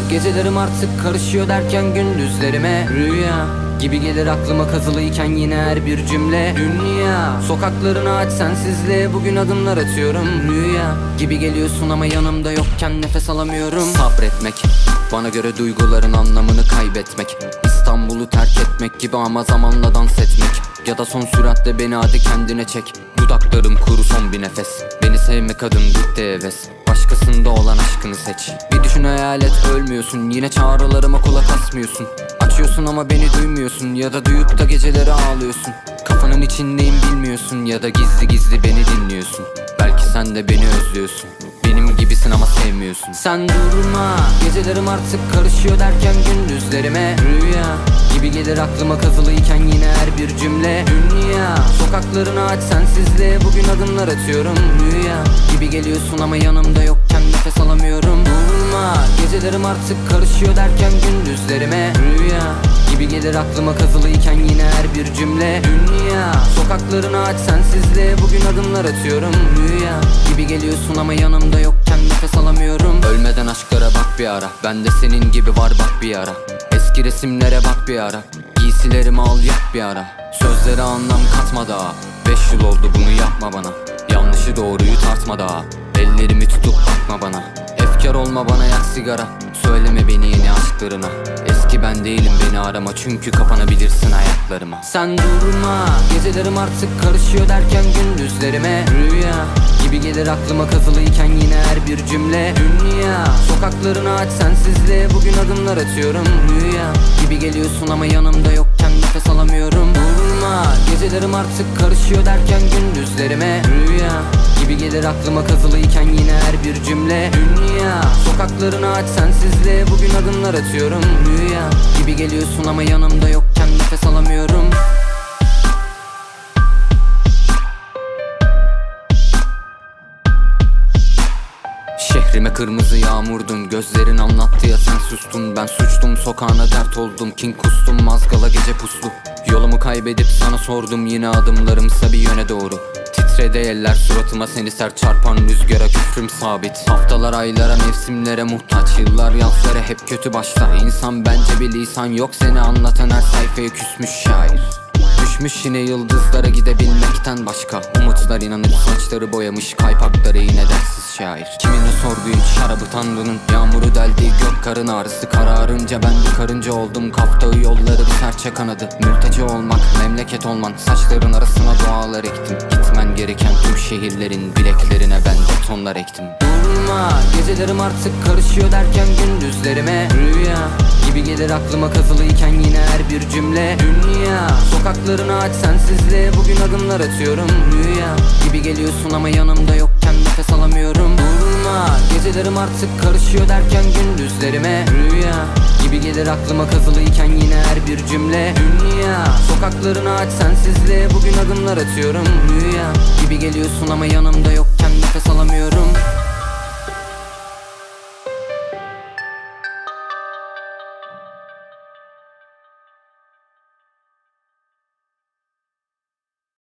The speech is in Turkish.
Gecelerim artık karışıyor derken gündüzlerime rüya gibi gelir aklıma kazılıyken yine her bir cümle. Dünya sokaklarını aç sensizliğe bugün adımlar atıyorum. Rüya gibi geliyorsun ama yanımda yokken nefes alamıyorum. Sabretmek bana göre duyguların anlamını kaybetmek. İstanbul'u terk etmek gibi ama zamanla dans etmek. Ya da son süratle beni hadi kendine çek. Dudaklarım kuru son bir nefes. Beni sevme kadın bitti heves. Başkasında olan aşkını seç. Bir düşün hayal et ölmüyorsun. Yine çağrılarıma kulak asmıyorsun. Açıyorsun ama beni duymuyorsun. Ya da duyup da geceleri ağlıyorsun. Kafanın içindeyim bilmiyorsun. Ya da gizli gizli beni dinliyorsun. Belki sen de beni özlüyorsun. Benim gibisin ama sevmiyorsun. Sen durma, gecelerim artık karışıyor derken gündüzlerime rüya gibi gelir aklıma kazılıyken yine her bir cümle. Dünya sokaklarını aç sensizliğe bugün adımlar atıyorum. Rüya gibi geliyorsun ama yanımda yokken nefes alamıyorum. Durma, gecelerim artık karışıyor derken gündüzlerime rüya gibi gelir aklıma kazılıyken yine her bir cümle. Dünya sokaklarını aç sensizliğe bugün adımlar atıyorum. Rüya gibi geliyorsun ama yanımda yokken nefes alamıyorum. Ölmeden aşklara bak bir ara. Ben de senin gibi var bak bir ara. Eski resimlere bak bir ara. Giysilerimi al yak bir ara. Sözlere anlam katma daha. 5 yıl oldu bunu yapma bana. Yanlışı doğruyu tartma daha. Ellerimi tutup bakma bana. Efkar olma bana yak sigara. Söyleme beni yeni aşklarına. Eski ben değilim beni arama çünkü kapanabilirsin ayaklarıma. Sen durma, gecelerim artık karışıyor derken gündüzlerime rüya gibi gelir aklıma kazılıyken yine her bir cümle. Dünya sokaklarını aç sensizliğe bugün adımlar atıyorum. Rüya gibi geliyorsun ama yanımda yokken nefes alamıyorum. Durma, gecelerim artık karışıyor derken gündüzlerime rüya gibi gelir aklıma kazılıyken yine her bir cümle. Dünya sokaklarını aç sensizliğe bugün adımlar atıyorum. Rüya gibi geliyorsun ama yanımda yokken nefes alamıyorum. Şehrime kırmızı yağmurdun. Gözlerin anlattı ya sen sustun. Ben suçtum sokağına dert oldum. King kustum mazgala gece puslu. Yolumu kaybedip sana sordum. Yine adımlarımsa bir yöne doğru. Titredi eller suratıma seni sert çarpan rüzgara küfrüm sabit. Haftalar aylara mevsimlere muhtaç. Yıllar yazlara hep kötü başlar. İnsan bence bir lisan yok seni anlatan her sayfaya küsmüş şair. Düşmüş yine yıldızlara gidebilmekten başka. Umutlar inanıp saçları boyamış kaypakları yine dersiz şair. Kimine sorduğun şarabı tanrının. Yağmuru deldiği gök karın ağrısı. Kararınca ben bir karınca oldum. Kaftağı yolları bir serçe kanadı. Mülteci olmak memleket olman. Saçların arasına dualar ektim. Gitmen gereken tüm şehirlerin bileklerine ben betonlar ektim. Durma, gecelerim artık karışıyor derken gündüzlerime rüya gibi gelir aklıma kazılıyken yine her bir cümle. Dünya sokaklarını aç sensizliğe bugün adımlar atıyorum. Rüya gibi geliyorsun ama yanımda yokken nefes alamıyorum. Durma, gecelerim artık karışıyor derken gündüzlerime rüya gibi gelir aklıma kazılıyken yine her bir cümle. Dünya sokaklarını aç sensizliğe bugün adımlar atıyorum. Rüya gibi geliyorsun ama yanımda yokken